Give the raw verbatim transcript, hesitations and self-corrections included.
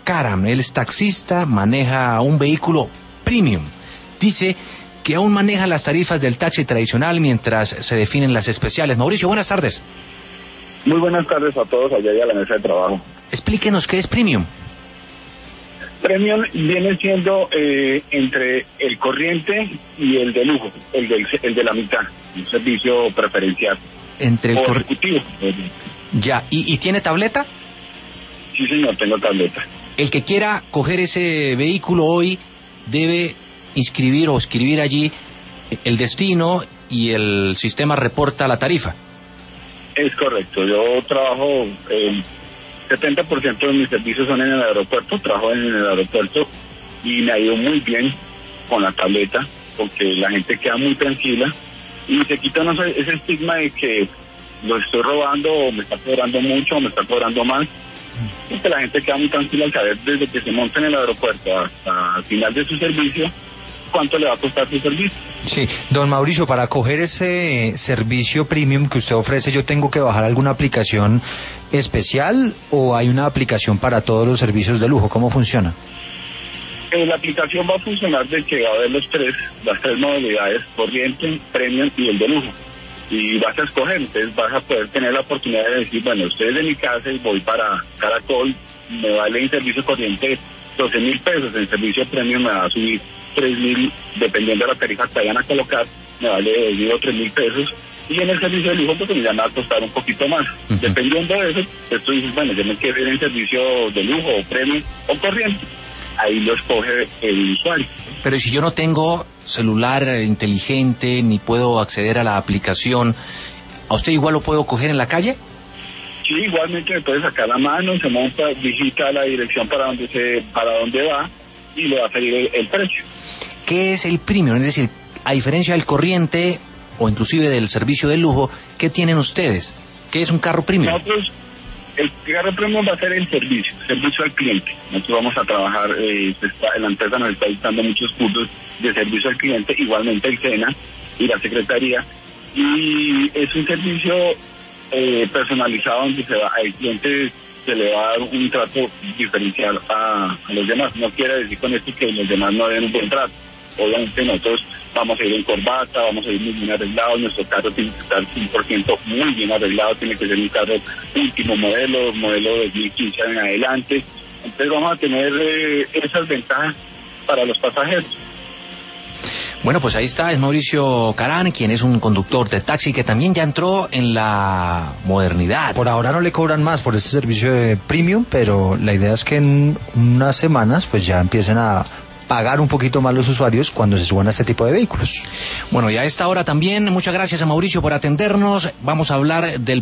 Karam. Él es taxista, maneja un vehículo premium. Dice que aún maneja las tarifas del taxi tradicional mientras se definen las especiales. Mauricio, buenas tardes. Muy buenas tardes a todos allá y a la mesa de trabajo. Explíquenos qué es premium. Premium viene siendo eh, entre el corriente y el de lujo, el, del, el de la mitad, un servicio preferencial. Entre el cor... ejecutivo. Ya, ¿Y, ¿y tiene tableta? Sí, señor, tengo tableta. El que quiera coger ese vehículo hoy debe inscribir o escribir allí el destino y el sistema reporta la tarifa. Es correcto, yo trabajo, el setenta por ciento de mis servicios son en el aeropuerto, trabajo en el aeropuerto y me ha ido muy bien con la tableta porque la gente queda muy tranquila y se quita no sé, ese estigma de que lo estoy robando o me está cobrando mucho o me está cobrando más. Y que la gente queda muy tranquila al saber desde que se monta en el aeropuerto hasta el final de su servicio cuánto le va a costar su servicio. Sí, don Mauricio, para coger ese servicio premium que usted ofrece, ¿yo tengo que bajar alguna aplicación especial o hay una aplicación para todos los servicios de lujo? ¿Cómo funciona? Eh, la aplicación va a funcionar de que va a haber los tres, las tres modalidades, corriente, premium y el de lujo. Y vas a escoger, entonces vas a poder tener la oportunidad de decir, bueno, estoy de mi casa y voy para Caracol, me vale en servicio corriente doce mil pesos, en servicio premium me va a subir tres mil, dependiendo de la tarifa que vayan a colocar, me vale dos mil o tres mil pesos, y en el servicio de lujo pues me van a costar un poquito más. Uh-huh. Dependiendo de eso, pues tú dices, bueno, yo me quiero ir en servicio de lujo, o premium, o corriente, ahí lo escoge el usuario. Pero si yo no tengo celular inteligente, ni puedo acceder a la aplicación, ¿a usted igual lo puedo coger en la calle? Sí, igualmente me puede sacar la mano, se monta, digita la dirección para donde se, para dónde va y le va a salir el, el precio. ¿Qué es el premium? Es decir, a diferencia del corriente o inclusive del servicio de lujo, ¿qué tienen ustedes? ¿Qué es un carro premium? Nosotros, el carro premium va a ser el servicio, servicio al cliente. Nosotros vamos a trabajar, eh, está, la empresa nos está dictando muchos cursos de servicio al cliente, igualmente el SENA y la Secretaría, y es un servicio eh, personalizado donde se va, al cliente se le va a dar un trato diferencial a, a los demás. No quiere decir con esto que los demás no den un buen trato. Obviamente nosotros vamos a ir en corbata, vamos a ir muy bien arreglados, nuestro carro tiene que estar cien por ciento muy bien arreglado, tiene que ser un carro último modelo, modelo dos mil quince en adelante. Entonces vamos a tener eh, esas ventajas para los pasajeros. Bueno, pues ahí está, es Mauricio Karam, quien es un conductor de taxi que también ya entró en la modernidad. Por ahora no le cobran más por este servicio de premium, pero la idea es que en unas semanas pues ya empiecen a pagar un poquito más los usuarios cuando se suban a este tipo de vehículos. Bueno, y a esta hora también, muchas gracias a Mauricio por atendernos. Vamos a hablar del